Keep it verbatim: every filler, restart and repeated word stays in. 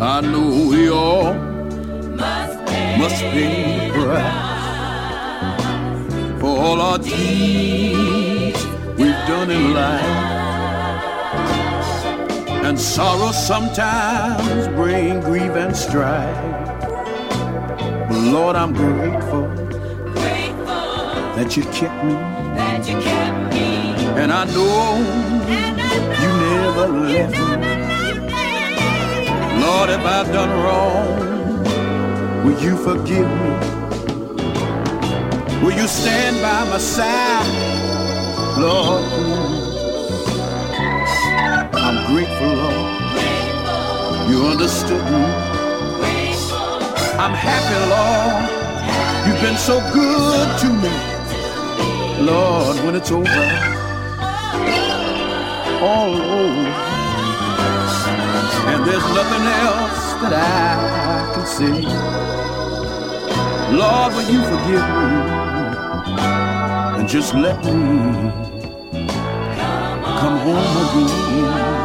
I know we all must pay, must pay the price for all our deeds we've done in life. And sorrow sometimes bring grief and strife. But Lord, I'm grateful, grateful that you kept me, that you kept me. And I know, and I know you never left me. Lord, if I've done wrong, will you forgive me? Will you stand by my side, Lord? I'm grateful, Lord, you understood me. I'm happy, Lord, you've been so good to me. Lord, when it's over, all over, and there's nothing else that I can say, Lord, will you forgive me and just let me come home again.